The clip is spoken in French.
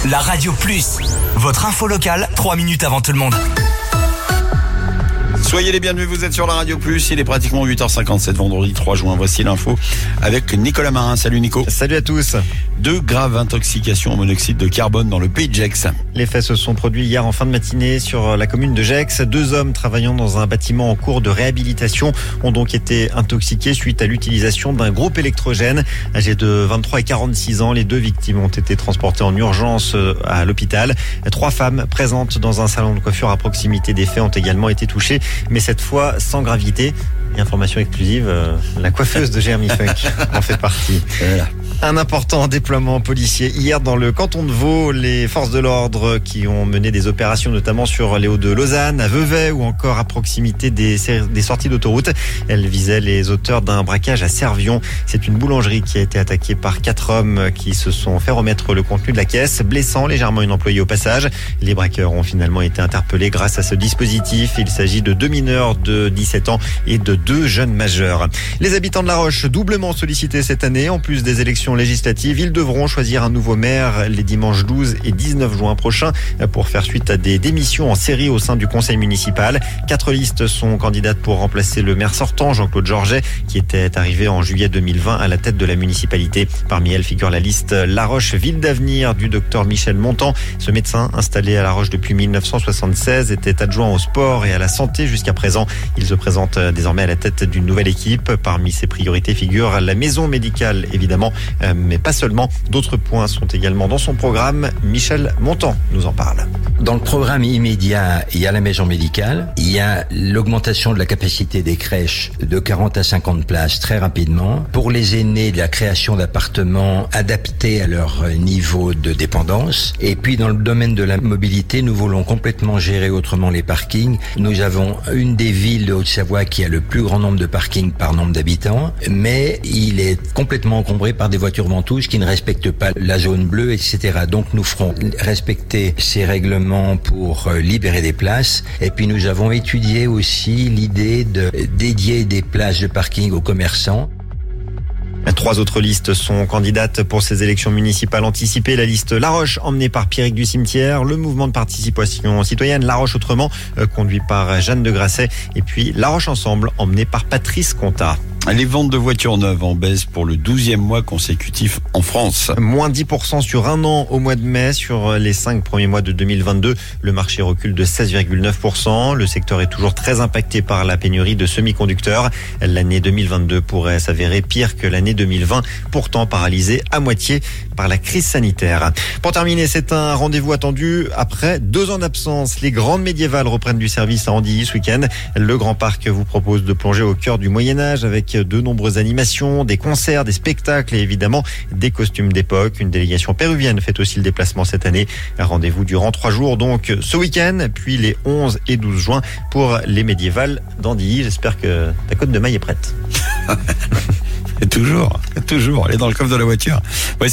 La Radio Plus, votre info locale, 3 minutes avant tout le monde. Soyez les bienvenus, vous êtes sur la Radio Plus, il est pratiquement 8h57, vendredi 3 juin. Voici l'info avec Nicolas Marin. Salut Nico. Salut à tous. 2 graves intoxications au monoxyde de carbone dans le pays de Gex. Les faits se sont produits hier en fin de matinée sur la commune de Gex. 2 hommes travaillant dans un bâtiment en cours de réhabilitation ont donc été intoxiqués suite à l'utilisation d'un groupe électrogène. Âgés de 23 et 46 ans, les 2 victimes ont été transportées en urgence à l'hôpital. 3 femmes présentes dans un salon de coiffure à proximité des faits ont également été touchées, mais cette fois sans gravité. Et information exclusive, la coiffeuse de Jeremy Funk en fait partie. Voilà. Un important déploiement policier hier dans le canton de Vaud. Les forces de l'ordre qui ont mené des opérations notamment sur les Hauts de Lausanne, à Vevey ou encore à proximité des sorties d'autoroute. Elles visaient les auteurs d'un braquage à Servion. C'est une boulangerie qui a été attaquée par 4 hommes qui se sont fait remettre le contenu de la caisse, blessant légèrement une employée au passage. Les braqueurs ont finalement été interpellés grâce à ce dispositif. Il s'agit de 2 mineurs de 17 ans et de 2 jeunes majeurs. Les habitants de La Roche, doublement sollicités cette année, en plus des élections législatives, ils devront choisir un nouveau maire les dimanches 12 et 19 juin prochains pour faire suite à des démissions en série au sein du conseil municipal. 4 listes sont candidates pour remplacer le maire sortant, Jean-Claude Georget, qui était arrivé en juillet 2020 à la tête de la municipalité. Parmi elles figure la liste La Roche Ville d'Avenir du docteur Michel Montant. Ce médecin, installé à La Roche depuis 1976, était adjoint au sport et à la santé jusqu'à présent. Il se présente désormais à la tête d'une nouvelle équipe. Parmi ses priorités figure la maison médicale, évidemment, mais pas seulement. D'autres points sont également dans son programme. Michel Montant nous en parle. Dans le programme immédiat, il y a la maison médicale, il y a l'augmentation de la capacité des crèches de 40 à 50 places très rapidement. Pour les aînés, de la création d'appartements adaptés à leur niveau de dépendance. Et puis dans le domaine de la mobilité, nous voulons complètement gérer autrement les parkings. Nous avons une des villes de Haute-Savoie qui a le plus grand nombre de parkings par nombre d'habitants, mais il est complètement encombré par des voitures ventouses qui ne respectent pas la zone bleue, etc. Donc nous ferons respecter ces règlements pour libérer des places. Et puis nous avons étudié aussi l'idée de dédier des places de parking aux commerçants. 3 autres listes sont candidates pour ces élections municipales anticipées. La liste La Roche, emmenée par Pierrick du Cimetière. Le mouvement de participation citoyenne La Roche Autrement, conduit par Jeanne de Grasset. Et puis La Roche Ensemble, emmenée par Patrice Contat. Les ventes de voitures neuves en baisse pour le 12e mois consécutif en France. Moins 10% sur un an au mois de mai. Sur les 5 premiers mois de 2022, le marché recule de 16,9%. Le secteur est toujours très impacté par la pénurie de semi-conducteurs. L'année 2022 pourrait s'avérer pire que l'année 2020, pourtant paralysée à moitié par la crise sanitaire. Pour terminer, c'est un rendez-vous attendu après 2 ans d'absence. Les grandes médiévales reprennent du service à Andilly ce week-end. Le Grand Parc vous propose de plonger au cœur du Moyen-Âge avec de nombreuses animations, des concerts, des spectacles et évidemment des costumes d'époque. Une délégation péruvienne fait aussi le déplacement cette année. Un rendez-vous durant 3 jours donc ce week-end, puis les 11 et 12 juin pour les médiévales d'Andilly. J'espère que ta côte de maille est prête. Toujours, elle est dans le coffre de la voiture.